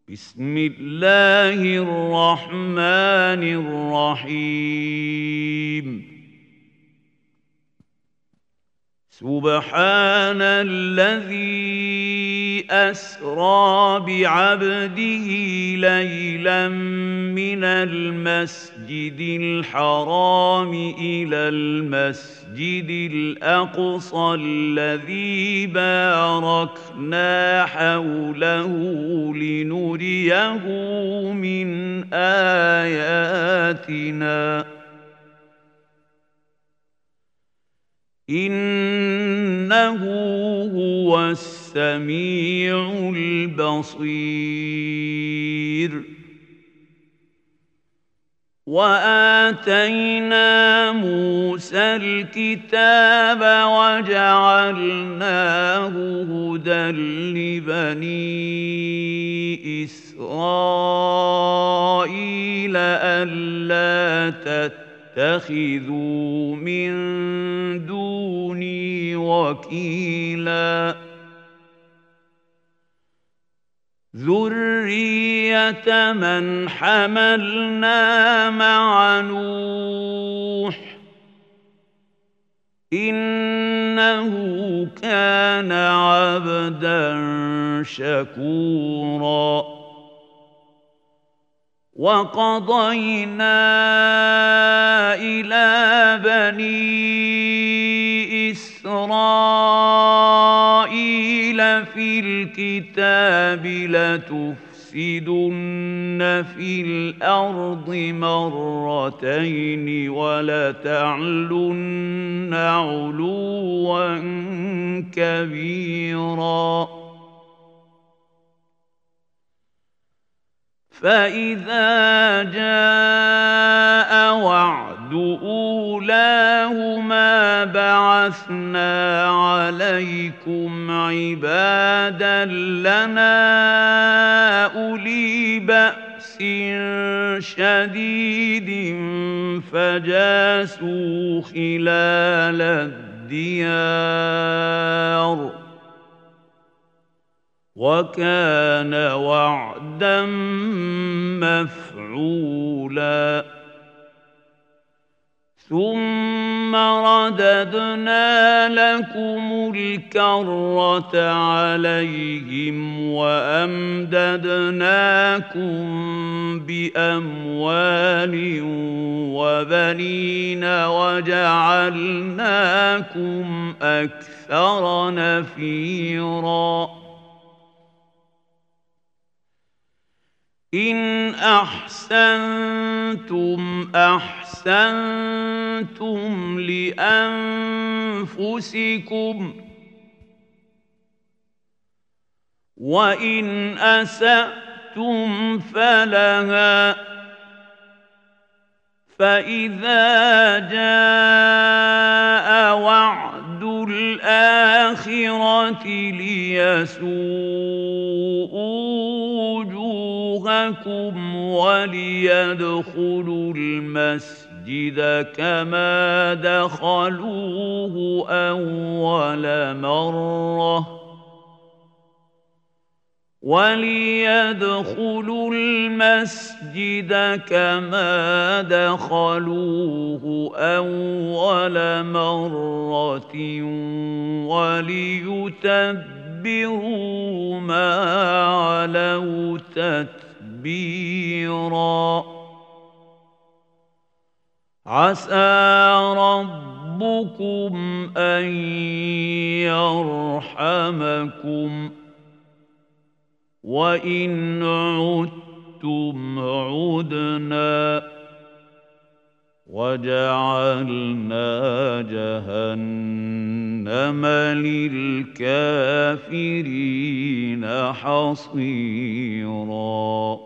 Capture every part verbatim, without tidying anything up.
بسم الله الرحمن الرحيم سبحان الذي أسرى بعبده ليلا من المسجد الحرام إلى المسجد الأقصى الذي باركنا حوله لنريه من آياتنا إنه هو السميع البصير وآتينا موسى الكتاب وجعلناه هدى لبني إسرائيل ألا تتبعوا اتخذوا من دوني وكيلا ذرية من حملنا مع نوح إنه كان عبدا شكورا وقضينا إلى بني إسرائيل في الكتاب لتفسدن في الأرض مرتين ولتعلن علوا كبيرا فإذا جاء وعد أولاهما بعثنا عليكم عبادا لنا أولي بأس شديد فجاسوا خلال الديار وكان وعدا مفعولا ثم رددنا لكم الكرة عليهم وأمددناكم بأموال وبنين وجعلناكم أكثر نفيرا إن أحسنتم أحسنتم لأنفسكم وإن أسأتم فلها فإذا جاء وعد الآخرة ليسوءوا وجوهكم وليدخلوا المسجد كما دخلوه أول مرة وليدخلوا المسجد كما دخلوه أول مرة وليتبروا ما علوا تتبيرا عسى ربكم أن يرحمكم وإن عدتم عدنا وجعلنا جهنم للكافرين حصيرا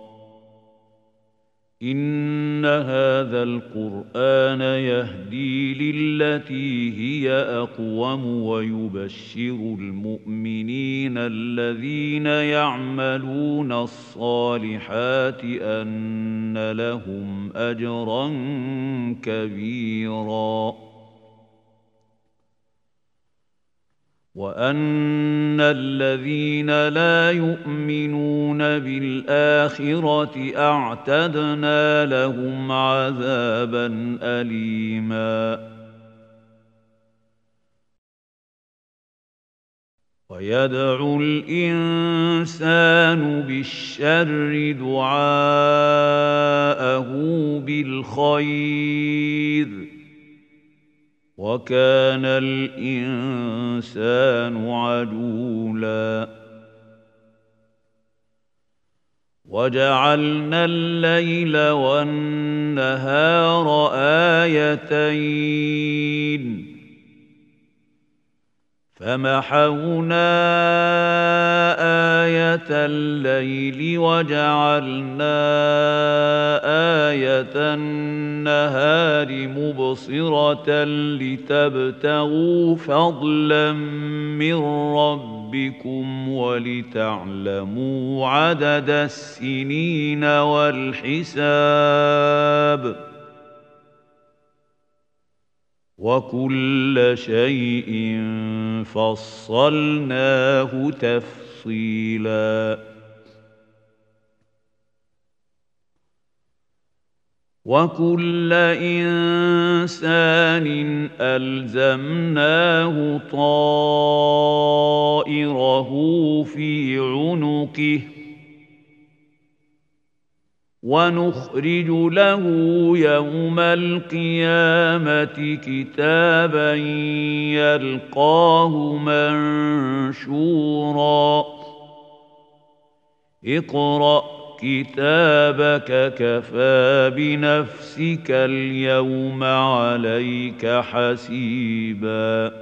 إن هذا القرآن يهدي للتي هي أقوم ويبشر المؤمنين الذين يعملون الصالحات أن لهم أجرا كبيرا وأن الذين لا يؤمنون بالآخرة أعتدنا لهم عذابا أليما ويدعو الإنسان بالشر دعاءه بالخير وكان الإنسان عجولا وجعلنا الليل والنهار آيتين فمحونا آية الليل وجعلنا آية النهار مبصرة لتبتغوا فضلا من ربكم ولتعلموا عدد السنين والحساب وكل شيء فصلناه تفصيلا وكل إنسان ألزمناه طائره في عنقه ونخرج له يوم القيامة كتابا يلقاه منشورا اقرأ كتابك كفى بنفسك اليوم عليك حسيبا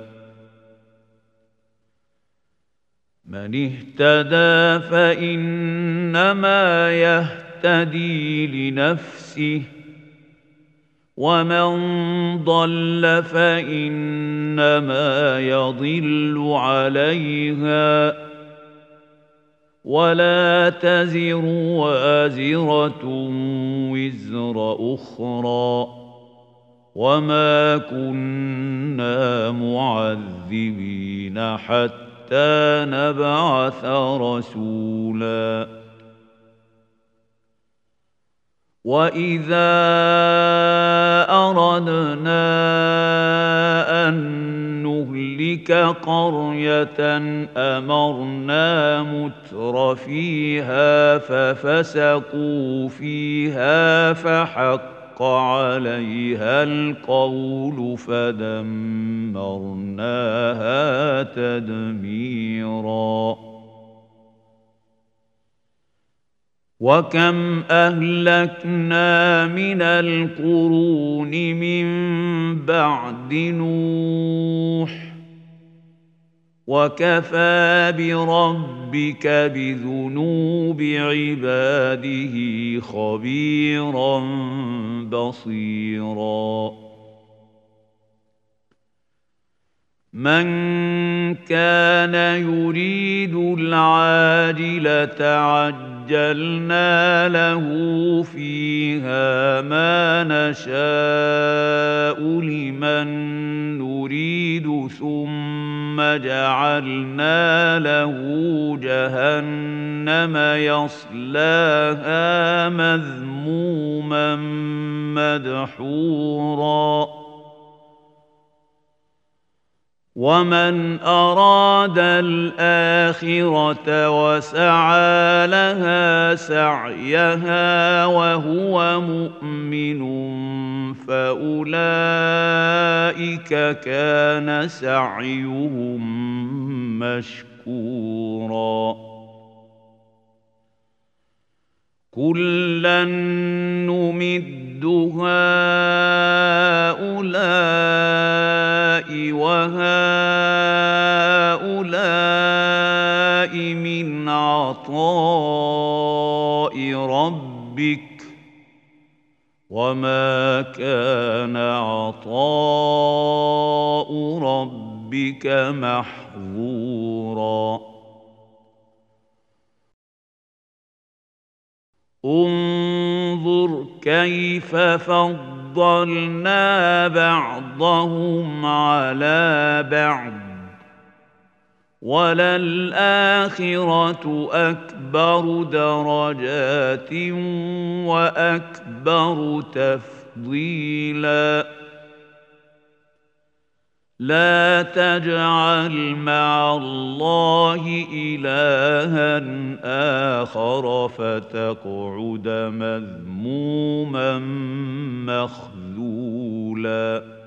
من اهتدى فإنما يهتدي يهتدي لنفسه ومن ضل فإنما يضل عليها ولا تزر وازرة وزر أخرى وما كنا معذبين حتى نبعث رسولا وَإِذَا أَرَدْنَا أَن نُّهْلِكَ قَرْيَةً أَمَرْنَا مُتْرَفِيهَا فَفَسَقُوا فِيهَا فَحَقَّ عَلَيْهَا الْقَوْلُ فَدَمَّرْنَاهَا تَدْمِيرًا وَكَمْ أَهْلَكْنَا مِنَ الْقُرُونِ مِنْ بَعْدِ نُوحٍ وَكَفَى بِرَبِّكَ بِذُنُوبِ عِبَادِهِ خَبِيرًا بَصِيرًا مَنْ كَانَ يُرِيدُ الْعَاجِلَةَ عَجَّلْنَا لَهُ فِيهَا مَا نَشَاءُ لِمَن نُّرِيدُ ثُمَّ جَعَلْنَا لَهُ جَهَنَّمَ يَصْلَاهَا مَذْمُومًا مَّدْحُورًا وَمَنْ أَرَادَ الْآخِرَةَ وَسَعَىٰ لَهَا سَعْيَهَا وَهُوَ مُؤْمِنٌ فَأُولَٰئِكَ كَانَ سَعْيُهُم مَّشْكُورًا كُلًّا نُّمِدُّ هَٰؤُلَاءِ وَهَٰؤُلَاءِ مِنْ عَطَاءِ رَبِّكَ وَمَا كَانَ عَطَاءُ رَبِّكَ مَحْظُورًا انظُرْ كَيْفَ فَضَّلْنَا بَعْضَهُمْ عَلَىٰ بَعْضٍ وللآخرة أكبر درجات وأكبر تفضيلا لا تجعل مع الله إلها آخر فتقعد مذموما مخذولا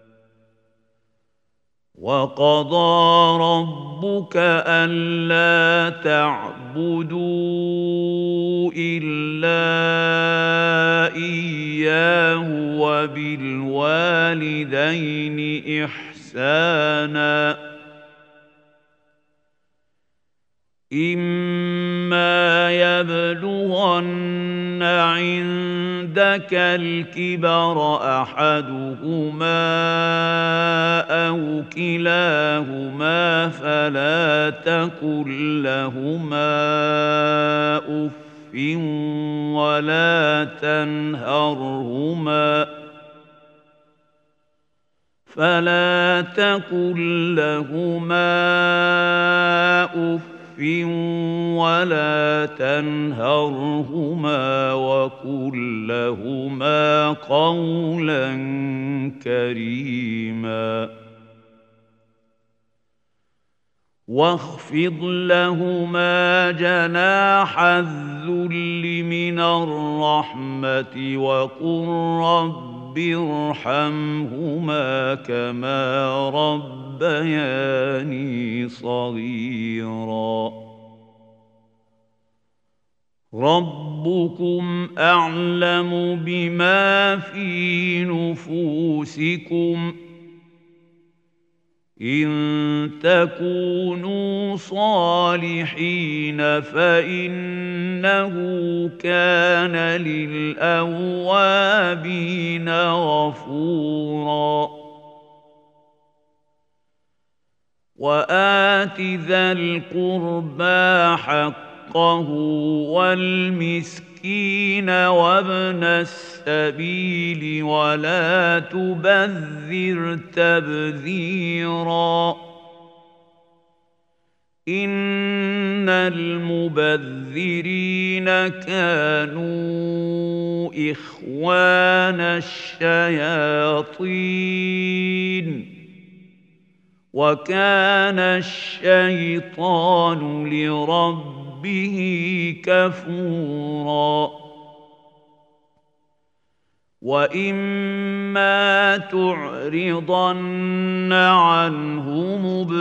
وقضى ربك ألا تعبدوا إلا إياه وبالوالدين إحسانا إما يبلغن عندك الكبر أحدهما أو كلاهما فلا تقل لهما أف ولا تنهرهما فلا تقل لهما أف ولا تنهرهما وقل لهما قولا كريما واخفض لهما جناح الذل من الرحمة وقل رب ارحمهما كما ربياني صغيرا ربكم أعلم بما في نفوسكم إن تكونوا صالحين فإنه كان للأوابين غفورا وآت ذا القربى حقه والمسكين وابن السبيل ولا تبذر تبذيرا إن المبذرين كانوا إخوان الشياطين وكان الشيطان لربه كفورا وإما تعرضن عنهم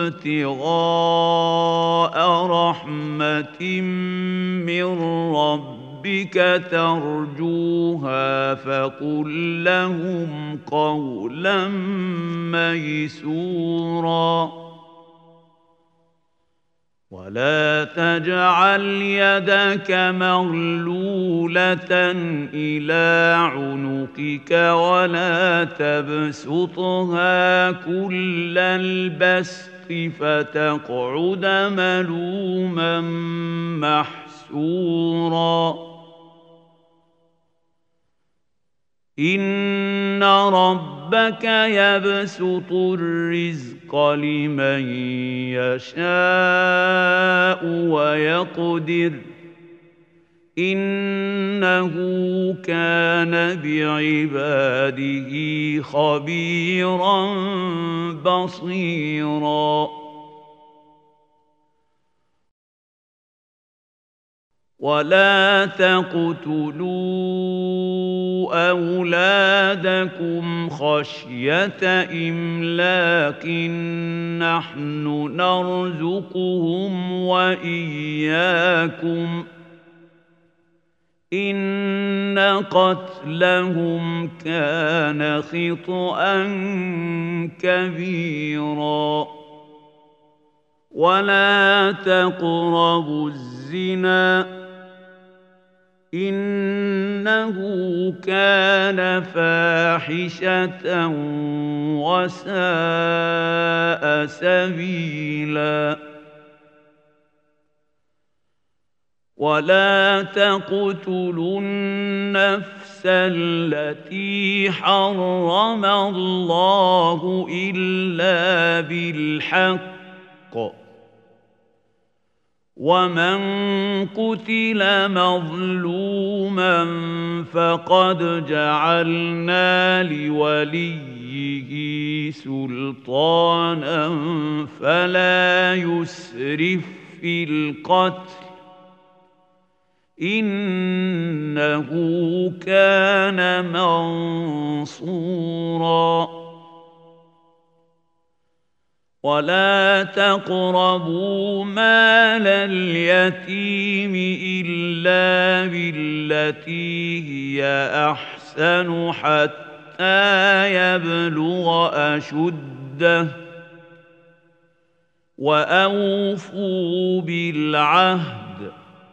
ابتغاء رحمة من ربك ترجوها فقل لهم قولا ميسورا ولا تجعل يدك مغلولة إلى عنقك ولا تبسطها كل البسط فتقعد ملوما محسورا إن ربك يبسط الرزق لمن يشاء ويقدر إنه كان بعباده خبيرا بصيرا ولا تقتلوا أولادكم خشية إملاق نحن نرزقهم وإياكم إن قتلهم كان خطأ كبيرا ولا تقربوا الزنا إنه كان فاحشة وساء سبيلا ولا تقتلوا النفس التي حرم الله إلا بالحق ومن قتل مظلوما فقد جعلنا لوليه سلطانا فلا يسرف في القتل إنه كان منصورا ولا تقربوا مال اليتيم إلا بالتي هي أحسن حتى يبلغ أشده وأوفوا بالعهد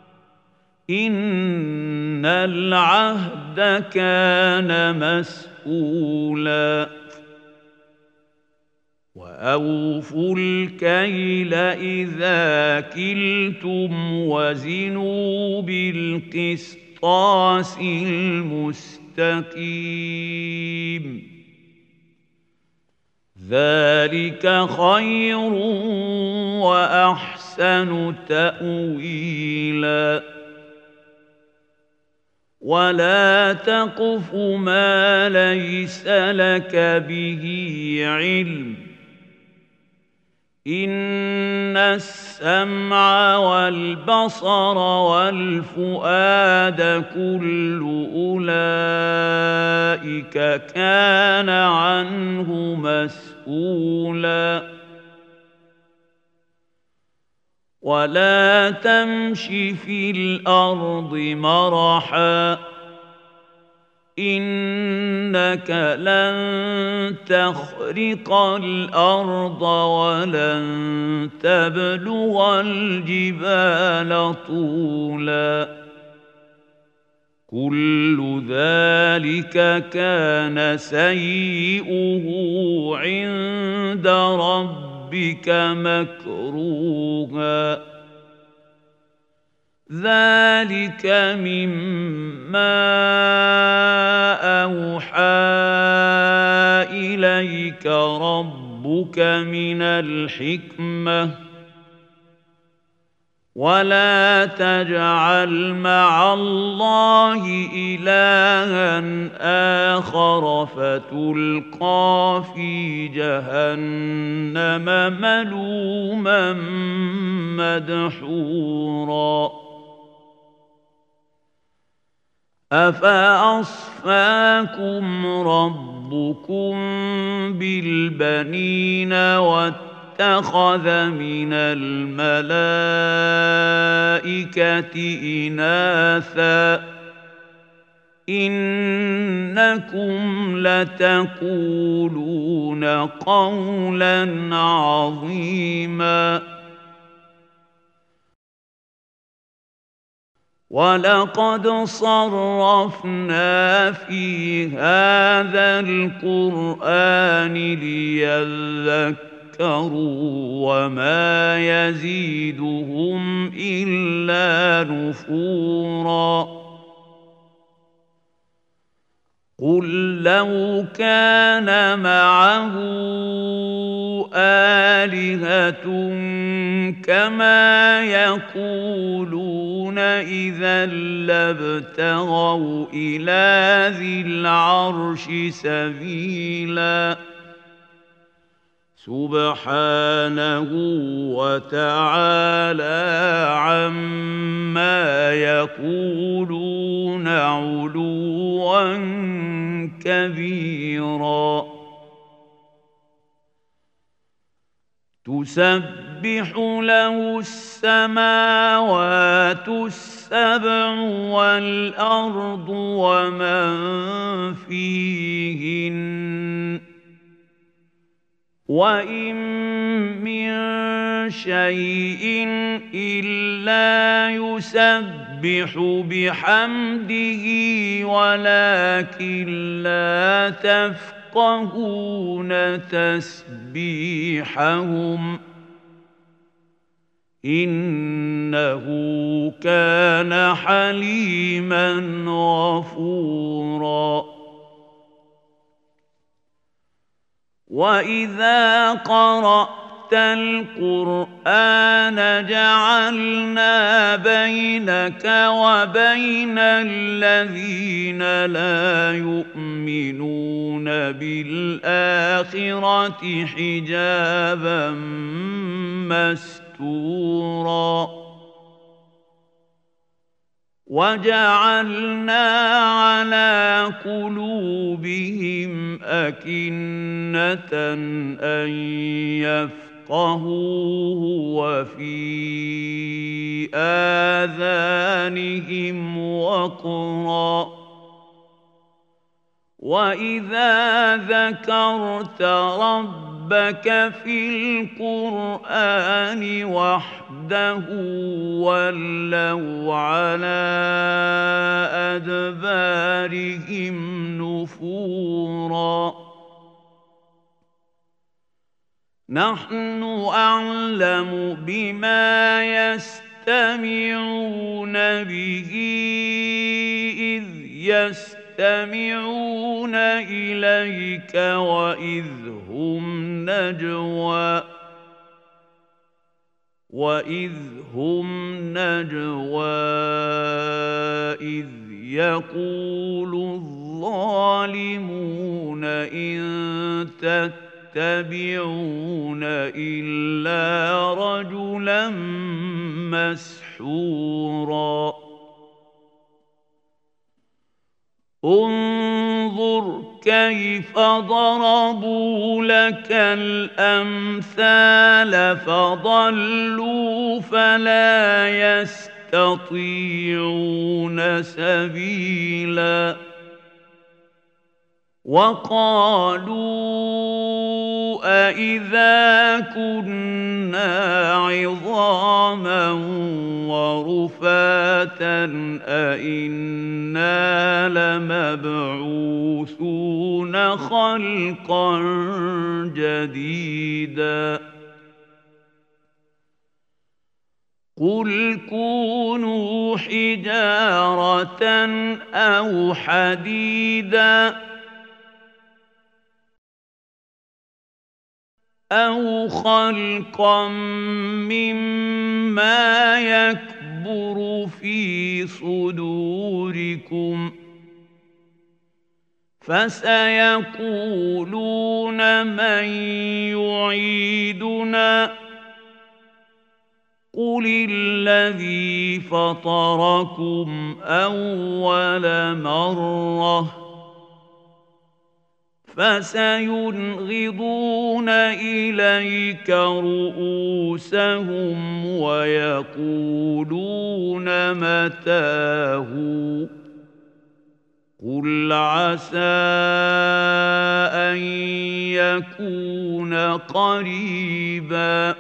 إن العهد كان مسؤولا وأوفوا الكيل إذا كلتم وزنوا بالقسطاس المستقيم ذلك خير وأحسن تأويلا ولا تقف ما ليس لك به علم إن السمع والبصر والفؤاد كل أولئك كان عنه مسؤولا ولا تمش في الأرض مرحا إنك لن تخرق الأرض ولن تبلغ الجبال طولا كل ذلك كان سيئه عند ربك مكروها ذلك مما أوحى إليك ربك من الحكمة ولا تجعل مع الله إلها آخر فتلقى في جهنم ملوما مدحورا أفأصفاكم ربكم بالبنين واتخذ من الملائكة إناثا إنكم لتقولون قولا عظيما ولقد صرفنا في هذا القرآن ليذكروا وما يزيدهم إلا نفورا قل لو كان معه آلهة كما يقولون إذا لابتغوا إلى ذي العرش سبيلا سبحانه وتعالى عما يقولون علوا كبيرا تسبح له السماوات السبع والأرض ومن فيهن وإن من شيء إلا يسبح بحمده ولكن لا تفقهون تسبيحهم إنه كان حليما غفورا وإذا قرأت القرآن جعلنا بينك وبين الذين لا يؤمنون بالآخرة حجابا مستورا وجعلنا على قلوبهم أكنة أن يفقهوه وفي آذانهم وقرا وإذا ذكرت ربك في القرآن وحده ولوا على أدبارهم نفورا نحن أعلم بما يستمعون به إذ يستمعون إليك وإذ هم نجوى وإذ هم نجوى إذ يقول الظالمون إن تتبعون إلا رجلا مسحورا انظر كيف ضربوا لك الأمثال فضلوا فلا يستطيعون سبيلا وقالوا أإذا كنا عظاما ورفاتا أإنا لمبعوثون خلقا جديدا قل كونوا حجارة أو حديدا أو خلقا مما يكبر في صدوركم فسيقولون من يعيدنا قل الذي فطركم أول مرة فسينغضون إليك رؤوسهم ويقولون متاه قل عسى أن يكون قريبا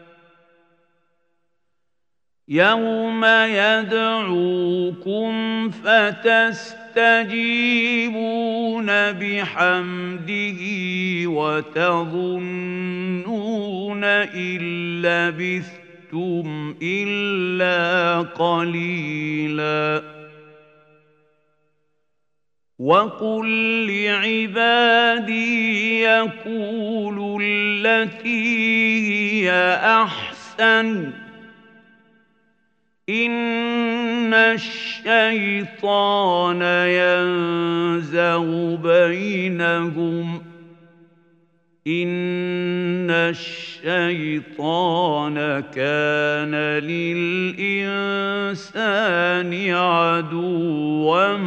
يوم يدعوكم فتستجيبون بحمده وتظنون إن لبثتم إلا قليلا وقل لعبادي يقولوا التي هي أحسن إن الشيطان ينزغ بينهم إن الشيطان كان للإنسان عدوا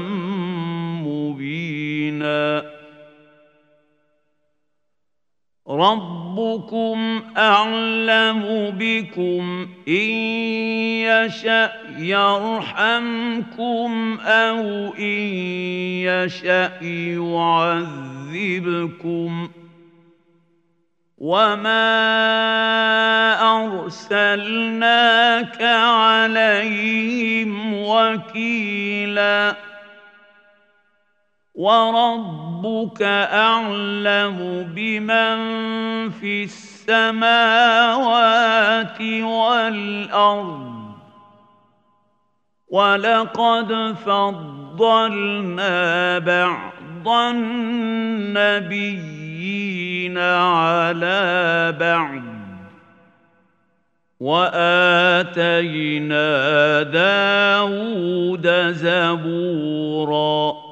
مبينا ربكم أعلم بكم إن يشأ يرحمكم أو إن يشأ يعذبكم وما أرسلناك عليهم وكيلا وربك أعلم بمن في السماوات والأرض ولقد فضلنا بعض النبيين على بعض وآتينا داود زبورا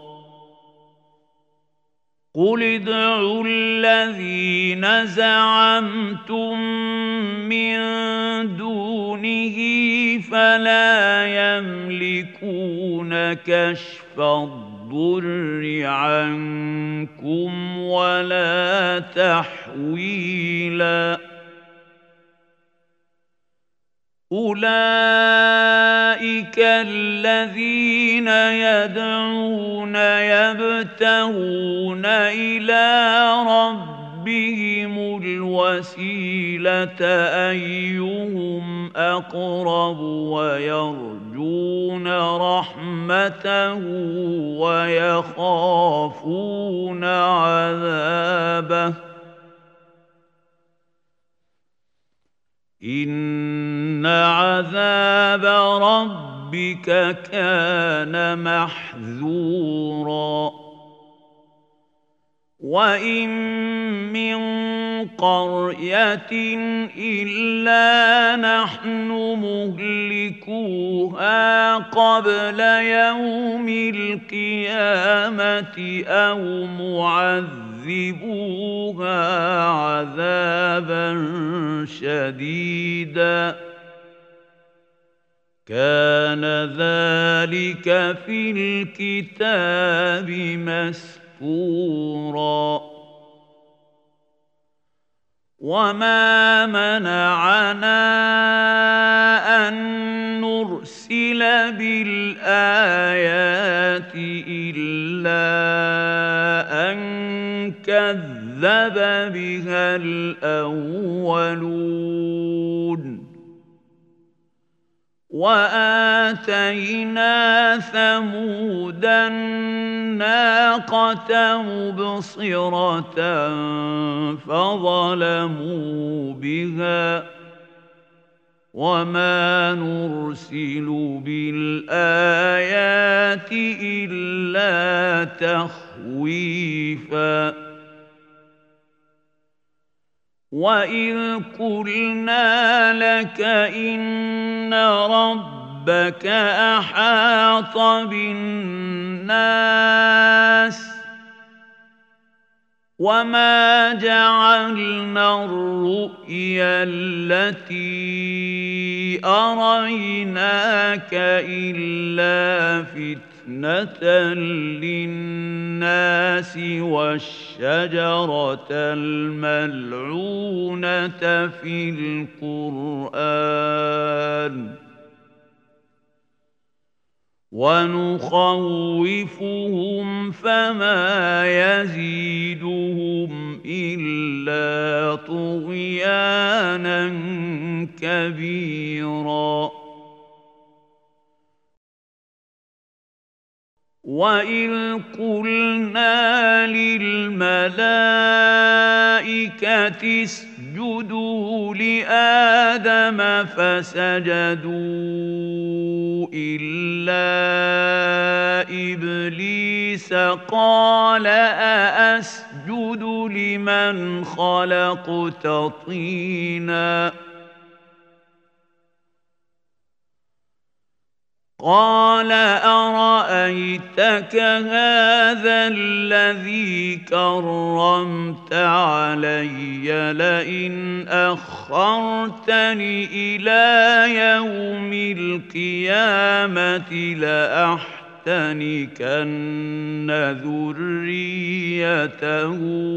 قل ادعوا الذين زعمتم من دونه فلا يملكون كشف الضر عنكم ولا تحويلا أولئك الذين يدعون يبتغون إلى ربهم الوسيلة أيهم أقرب ويرجون رحمته ويخافون عذابه إن عذاب ربك كان محذورا وإن من قرية إلا نحن مهلكوها قبل يوم القيامة أو معذبوها عذابا شديدا كان ذلك في الكتاب مسطورا وما منعنا أن نرسل بالآيات إلا أن كذب بها الأولون وآتينا ثمود الناقة مبصرة فظلموا بها وما نرسل بالآيات إلا تخويفا وإذ قلنا لك إن ربك أحاط بالناس وما جعلنا الرؤيا التي أريناك إلا فتنة للناس والشجرة الملعونة في القرآن ونخوفهم فما يزيدهم إلا طغيانا كبيرا وإذ قلنا للملائكة اسجدوا لآدم فسجدوا إلا إبليس قال أأسجد لمن خلقت طينا قال أرأيتك هذا الذي كرمت علي لئن أخرتني إلى يوم القيامة لأحتنكن ذريته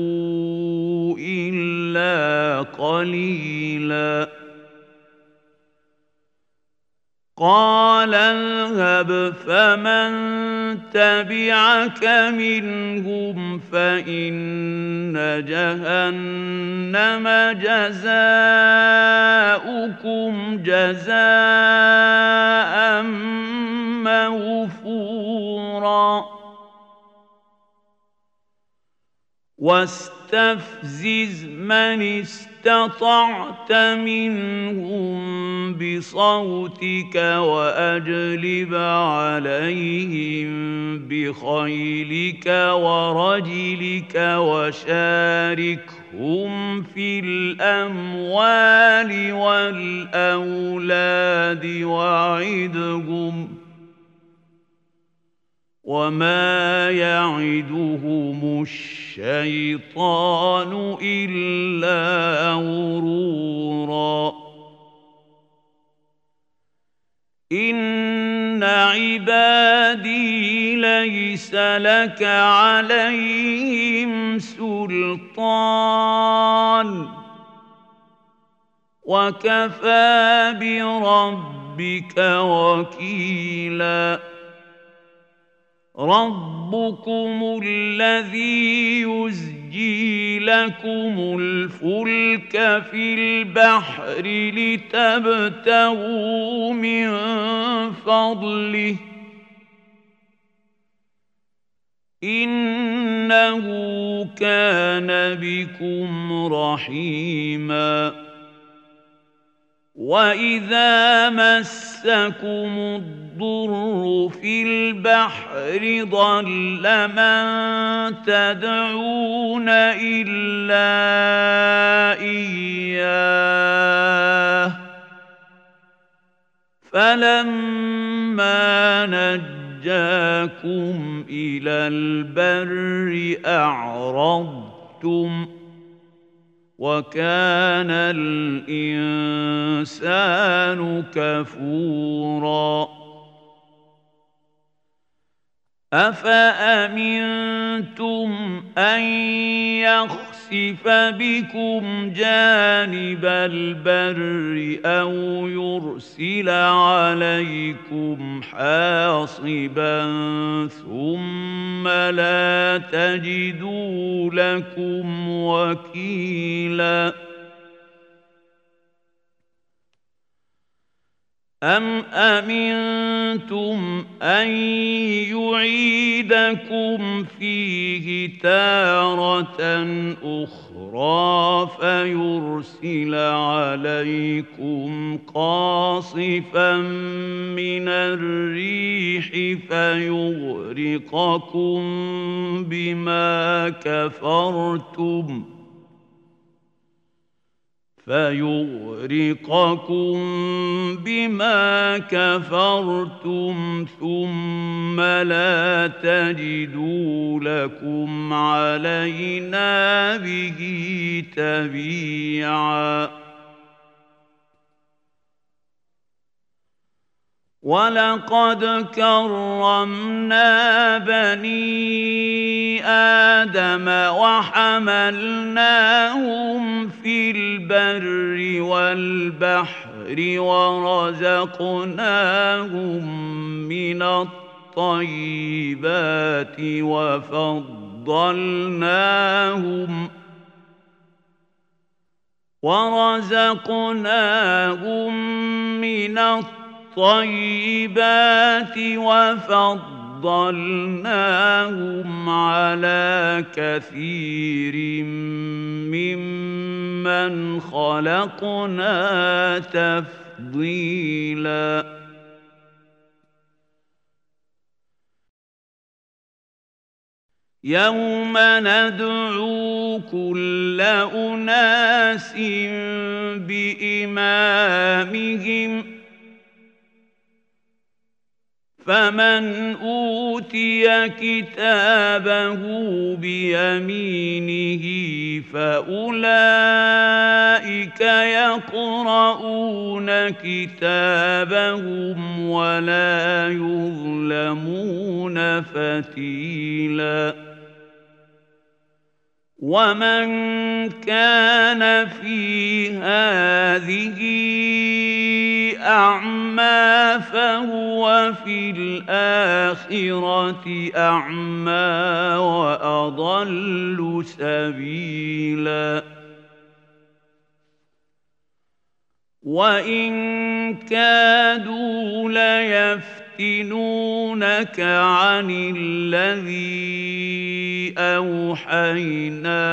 إلا قليلا قال اذهب فمن تبعك منهم فإن جهنم جزاؤكم جزاء موفورا واستفزز من استطعت منهم بصوتك وأجلب عليهم بخيلك ورجلك وشاركهم في الأموال والأولاد وعدهم وما يعدهم الشيطان إلا غرورا إن عبادي ليس لك عليهم سلطان وكفى بربك وكيلا ربكم الذي يزجي لكم الفلك في البحر لتبتغوا من فضله إنه كان بكم رحيما وإذا مسكم الضر في البحر ضل من تدعون إلا إياه فلما نجاكم إلى البر أعرضتم وكان الإنسان كفورا أفأمنتم أن يخسف بكم جانب البر أو يرسل عليكم حاصبا ثم لا تجدوا لكم وكيلا أم أمنتم أن يعيدكم فيه تارة أخرى فيرسل عليكم قاصفا من الريح فيغرقكم بما كفرتم فيغرقكم بما كفرتم ثم لا تجدوا لكم علينا به تبيعا ولقد كرمنا بني آدم وحملناهم في البر والبحر ورزقناهم من الطيبات وفضلناهم ورزقناهم من الطيبات الطيبات وفضلناهم على كثير ممن خلقنا تفضيلا يوم ندعو كل أناس بإمامهم فمن أوتي كتابه بيمينه فأولئك يقرؤون كتابهم ولا يظلمون فتيلا ومن كان في هذه أعمى فهو في الآخرة أعمى وأضل سبيلا وإن كادوا ليفتنونك عن الذي أوحينا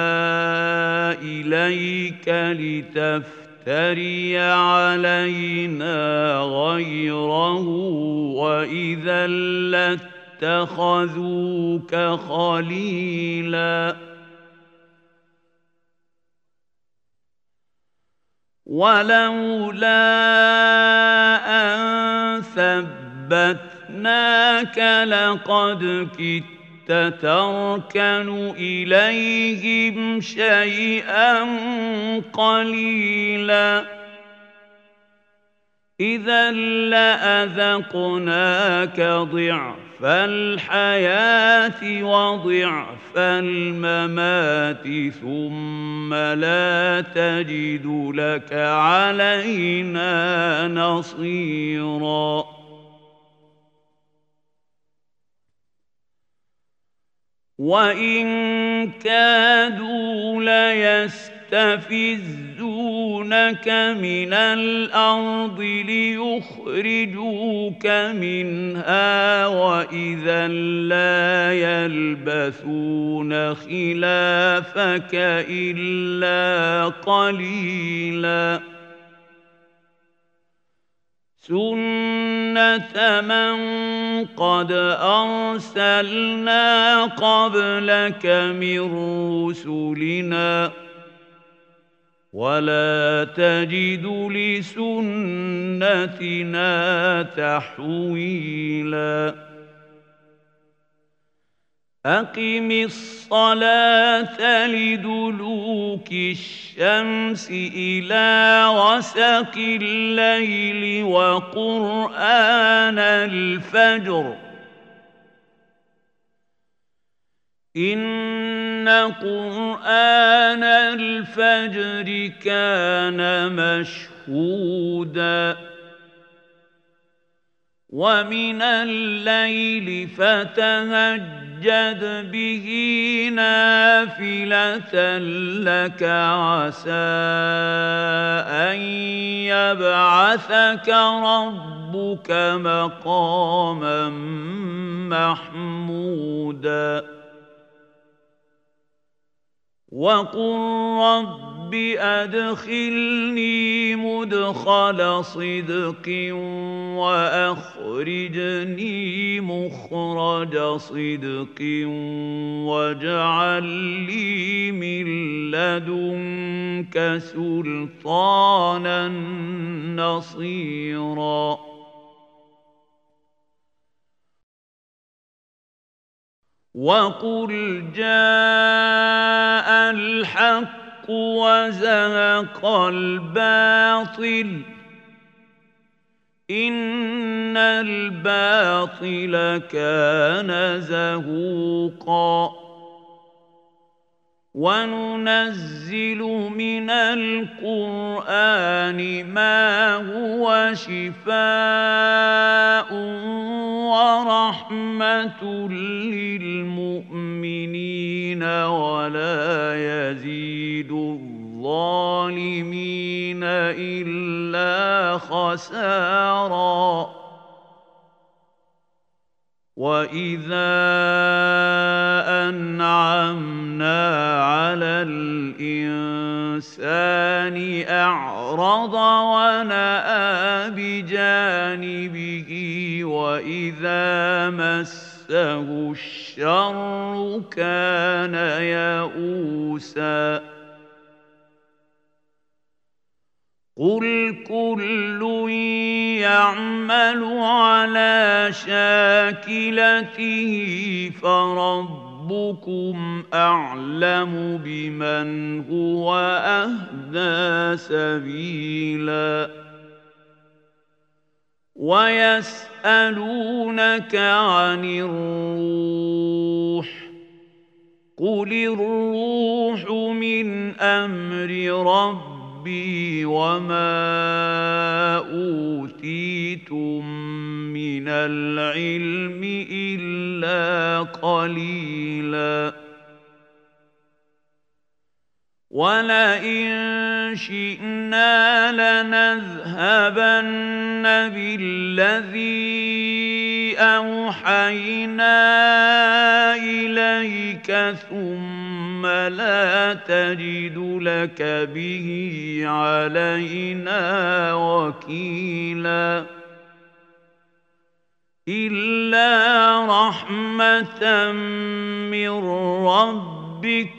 إليك لتفتن تري علينا غيره وإذا اتخذوك خليلا ولولا أن ثبتناك لقد كدت تركن إليهم شيئا قليلا إذا لأذقناك ضعف الحياة وضعف الممات ثم لا تجد لك علينا نصيرا وإن كادوا ليستفزونك من الأرض ليخرجوك منها وإذا لا يلبثون خلافك إلا قليلا سنة من قد أرسلنا قبلك من رسلنا ولا تجد لسنتنا تحويلا أقم الصلاة لدلوك الشمس إلى غسق الليل وقرآن الفجر إن قرآن الفجر كان مشهودا ومن الليل فتهجد به نافلة لك عسى أن يبعثك ربك مقاما محمودا وقل رب أدخلني مدخل صدق وأخرجني مخرج صدق واجعل لي من لدنك سلطانا نصيرا وقل جاء الحق وزهق الباطل إن الباطل كان زهوقا وننزل من القرآن ما هو شفاء ورحمة للمؤمنين ولا يزيد الظالمين إلا خسارا وإذا أنعمنا على الإنسان أعرض ونأى بجانبه وإذا مسه الشر كان يئوسا قل كل يعمل على شاكلته فربكم أعلم بمن هو أهدى سبيلا ويسألونك عن الروح قل الروح من أمر ربي ربي وما أوتيتم من العلم إلا قليلا ولئن شئنا لنذهبن بالذي أوحينا إليك ثم لا تجد لك به علينا وكيلا إلا رحمة من ربك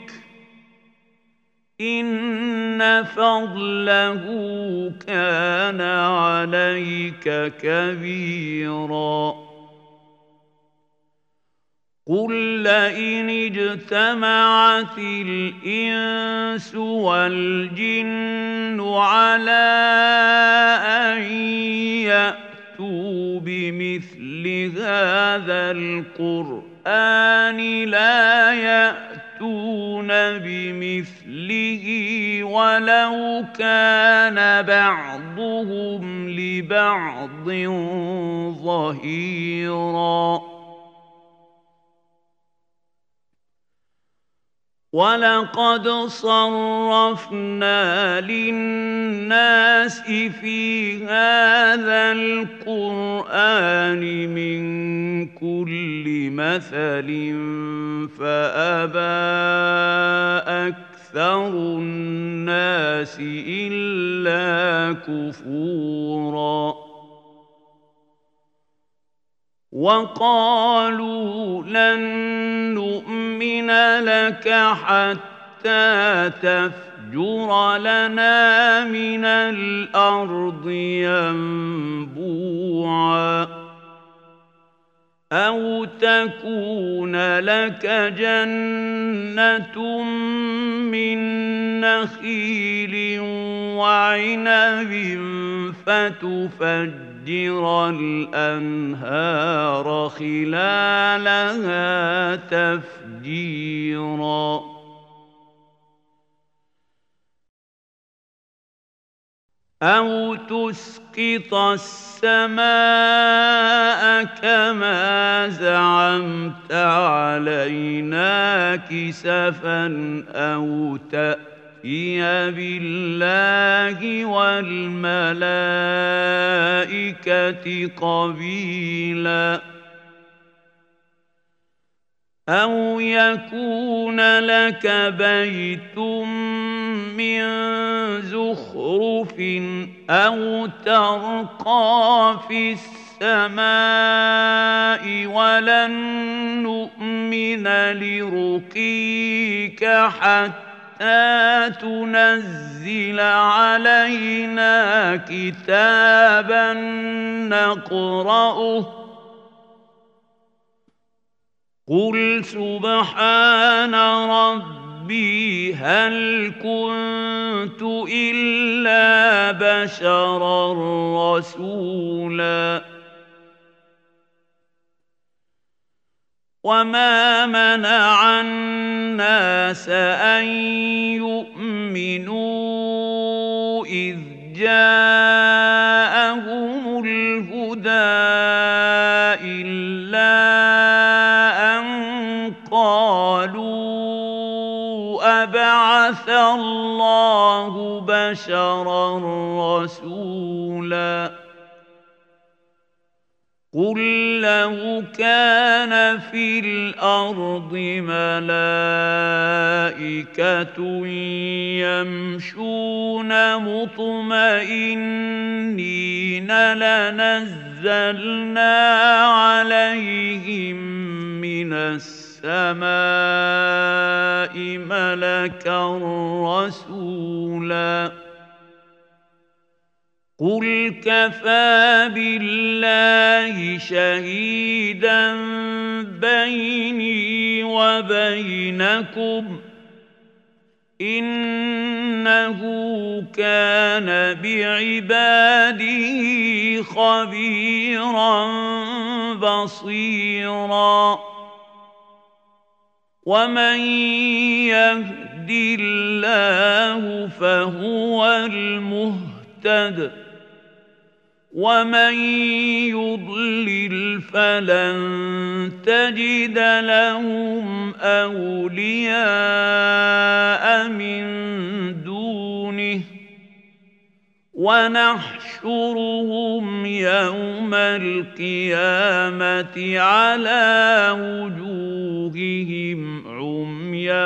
إن فضله كان عليك كبيرا قل لئن اجتمعت الإنس والجن على أن يأتوا بمثل هذا القرآن لا يأتون بمثله ولو كان بعضهم لبعض ظهيرا ولقد صرفنا للناس في هذا القرآن من كل مثل فأبى أكثر الناس إلا كفورا وقالوا لن نؤمن لك حتى تفجر لنا من الأرض ينبوعا أو تكون لك جنة من نخيل وعنب فتفجر الأنهار خلالها تفجيرا أو تسقط السماء كما زعمت علينا كسفا أو تأتي بالله والملائكة قبيلا أو يكون لك بيت من زخرف أو ترقى في السماء ولن نؤمن لرقيك حتى تنزل علينا كتابا نقرأه قل سبحان ربي هل كنت إلا بشرا رسولا وما منع الناس أن يؤمنوا إذ جاءهم الهدى إلا أن قالوا أبعث الله بشرا رسولا قل لو كان في الأرض ملائكة يمشون مطمئنين لنزلنا عليهم من السماء ملكا رسولا قل كفى بالله شهيدا بيني وبينكم إنه كان بعباده خبيرا بصيرا ومن يهد الله فهو المهتد ومن يضلل فلن تجد لهم أولياء من دونه ونحشرهم يوم القيامة على وجوههم عميا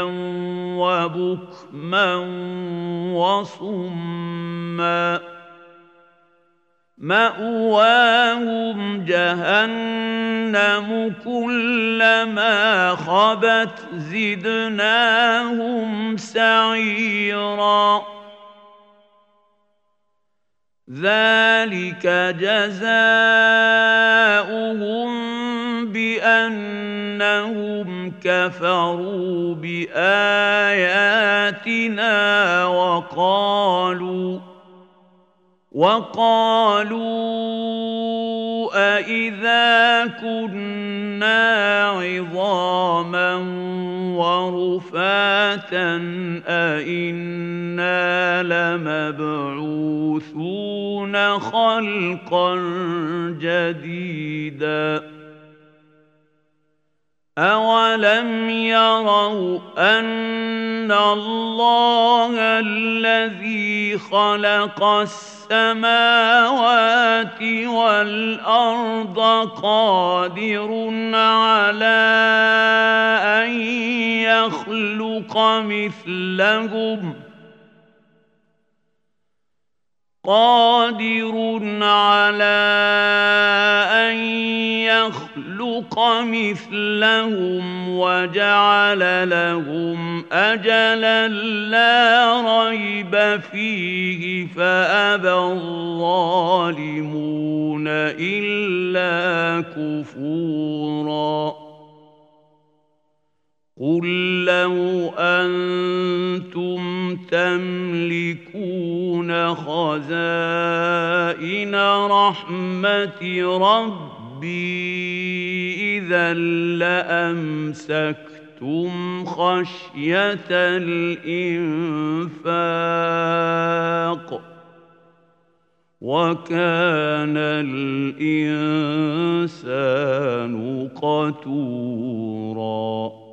وبكما وصما مأواهم جهنم كلما خبت زدناهم سعيرا ذلك جزاؤهم بأنهم كفروا بآياتنا وقالوا وقالوا أإذا كنا عظاما ورفاتا أإنا لمبعوثون خلقا جديدا أولم يروا أن الله الذي خلق السماوات والأرض قادر على أن يخلق مثلهم قادر على أن يخلق مثلهم وجعل لهم أجلا لا ريب فيه فأبى الظالمون إلا كفورا قل لو أنتم تملكون خزائن رحمة ربي إذا لأمسكتم خشية الإنفاق وكان الإنسان قتوراً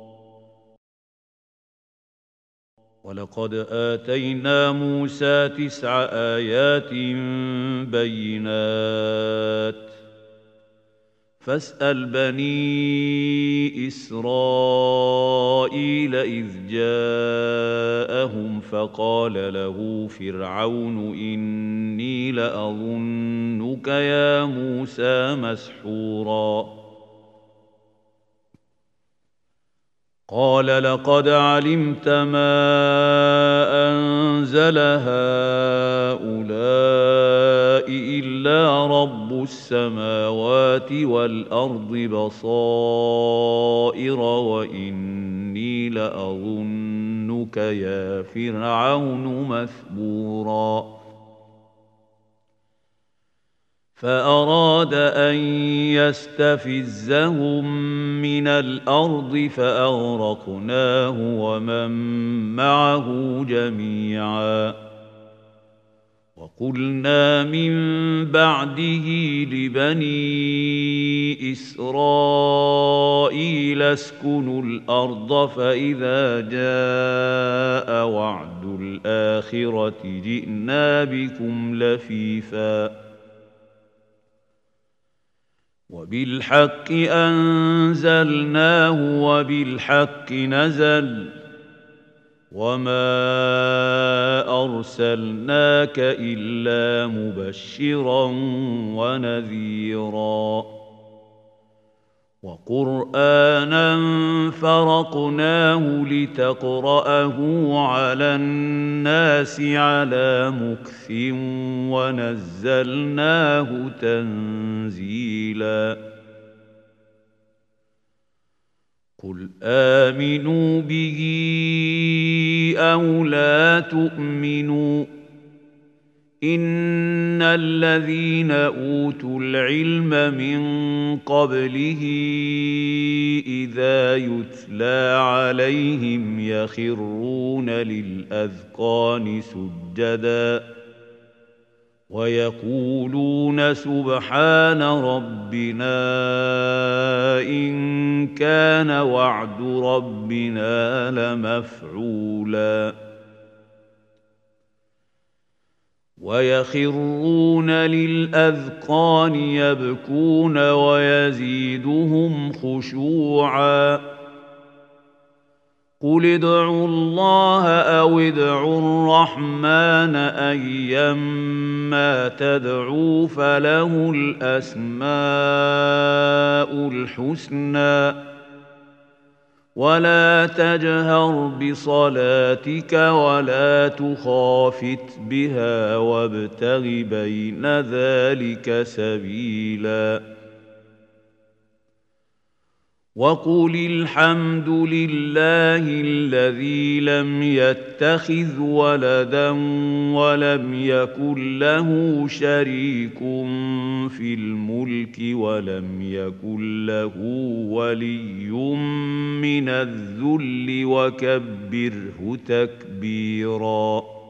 ولقد آتينا موسى تسع آيات بينات فاسأل بني إسرائيل إذ جاءهم فقال له فرعون إني لأظنك يا موسى مسحورا قال لقد علمت ما أنزل هؤلاء إلا رب السماوات والأرض بصائر وإني لأظنك يا فرعون مثبورا فأراد أن يستفزهم من الأرض فأغرقناه ومن معه جميعا وقلنا من بعده لبني إسرائيل اسكنوا الأرض فإذا جاء وعد الآخرة جئنا بكم لفيفا وبالحق أنزلناه وبالحق نزل وما أرسلناك إلا مبشرا ونذيرا وقرآنا فرقناه لتقرأه على الناس على مكث ونزلناه تنزيلا قل آمنوا به أو لا تؤمنوا إن الذين أوتوا العلم من قبله إذا يتلى عليهم يخرون للأذقان سجدا ويقولون سبحان ربنا إن كان وعد ربنا لمفعولا ويخرون للأذقان يبكون ويزيدهم خشوعا قل ادعوا الله أو ادعوا الرحمن أيما تدعوا فله الأسماء الحسنى ولا تجهر بصلاتك ولا تخافت بها وابتغ بين ذلك سبيلا وقل الحمد لله الذي لم يتخذ ولدا ولم يكن له شريك في الملك ولم يكن له ولي من الذل وكبره تكبيراً